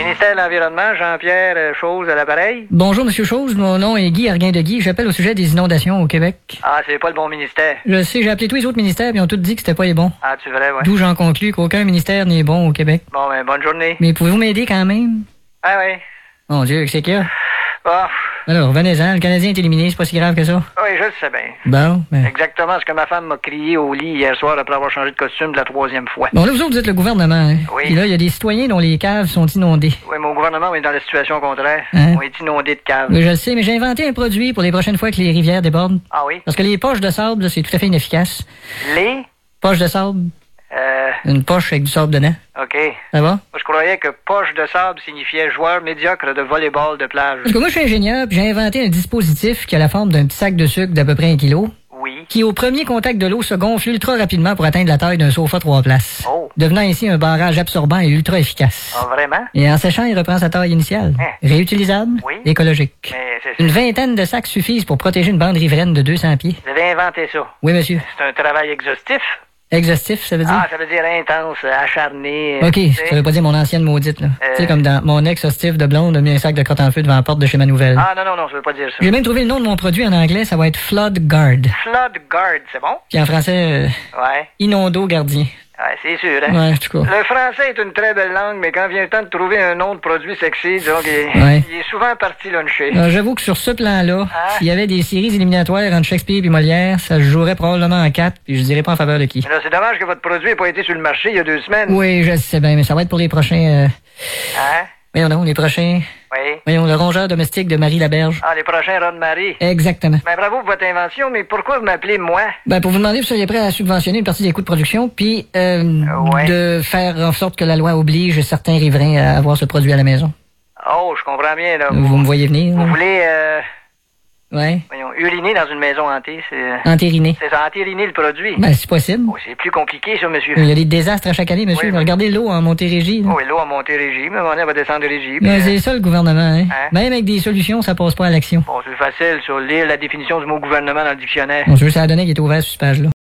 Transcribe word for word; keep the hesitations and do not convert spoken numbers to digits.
Ministère de l'Environnement, Jean-Pierre euh, Chose à l'appareil. Bonjour, Monsieur Chose. Mon nom est Guy Arguin de Guy. J'appelle au sujet des inondations au Québec. Ah, c'est pas le bon ministère. Je sais, j'ai appelé tous les autres ministères, puis ils ont tous dit que c'était pas les bons. Ah, tu vrai, ouais. D'où j'en conclus qu'aucun ministère n'est bon au Québec. Bon, ben, bonne journée. Mais pouvez-vous m'aider quand même? Ah, oui. Mon Dieu, c'est qu'il y a? Ah, Alors, venez-en. Le Canadien est éliminé, c'est pas si grave que ça. oui, je le sais bien. Bon, ben... Exactement ce que ma femme m'a crié au lit hier soir après avoir changé de costume de la troisième fois. Bon, là, vous autres, vous êtes le gouvernement, hein? Oui. Puis là, il y a des citoyens dont les caves sont inondées. Oui, mon gouvernement est dans la situation contraire. Hein? On est inondé de caves. Oui, je le sais, mais j'ai inventé un produit pour les prochaines fois que les rivières débordent. Ah oui? Parce que les poches de sable, là, c'est tout à fait inefficace. Les? Poches de sable, Euh, une poche avec du sable dedans. OK. Ça va? Moi, je croyais que poche de sable signifiait joueur médiocre de volleyball de plage. Parce que moi, je suis ingénieur, puis j'ai inventé un dispositif qui a la forme d'un petit sac de sucre d'à peu près un kilo, Oui. qui, au premier contact de l'eau, se gonfle ultra rapidement pour atteindre la taille d'un sofa trois places. Oh. Devenant ainsi un barrage absorbant et ultra efficace. Ah, vraiment? Et en séchant, il reprend sa taille initiale. Hein? Réutilisable, Oui. écologique. Mais c'est Une vingtaine de sacs suffisent pour protéger une bande riveraine de deux cents pieds. Vous avez inventé ça. Oui, monsieur. C'est un travail exhaustif. Exhaustif, ça veut dire? Ah, ça veut dire intense, acharné. OK, tu ça sais. veut pas dire mon ancienne maudite, là. Euh. Tu sais, comme dans mon ex hostif de blonde a mis un sac de crotte en feu devant la porte de chez ma nouvelle. Ah, non, non, non, ça veut pas dire ça. J'ai même trouvé le nom de mon produit en anglais, ça va être Flood Guard. Flood Guard, c'est bon? Puis en français, euh, Ouais. Inondo Gardien. Ouais, c'est sûr, hein? Ouais, en tout cas. Le français est une très belle langue, mais quand vient le temps de trouver un nom de produit sexy, disons qu'il est, Ouais. il est souvent parti luncher. Euh, J'avoue que sur ce plan-là, Ah. s'il y avait des séries éliminatoires entre Shakespeare et Molière, ça se jouerait probablement en quatre, puis je dirais pas en faveur de qui. Mais là, c'est dommage que votre produit n'ait pas été sur le marché il y a deux semaines. Oui, je sais bien, mais ça va être pour les prochains... Euh... Hein? Voyons donc, les prochains... Oui. Voyons, le rongeur domestique de Marie Laberge. Ah, les prochains Ron-Marie. Exactement. Ben, bravo pour votre invention, mais pourquoi vous m'appelez moi? Ben, pour vous demander si vous seriez prêt à subventionner une partie des coûts de production, puis euh, Ouais. de faire en sorte que la loi oblige certains riverains à avoir ce produit à la maison. Oh, je comprends bien, là. Vous me voyez venir? Vous là? voulez, euh, Ouais. voyons, uriner dans une maison hantée, c'est... Entériner. C'est ça, entériner le produit. Ben, c'est possible. Oh, c'est plus compliqué, ça, monsieur. Il y a des désastres à chaque année, monsieur. Oui, oui. Regardez l'eau en Montérégie. là. Oh, et l'eau a monté régime, à un moment donné, elle va descendre régime. Ben, c'est ça le gouvernement, hein? Hein? Même avec des solutions, ça passe pas à l'action. Bon, c'est facile, sur lire la définition du mot gouvernement dans le dictionnaire. Bon, je veux ça a donné qu'il est ouvert sur cette page-là.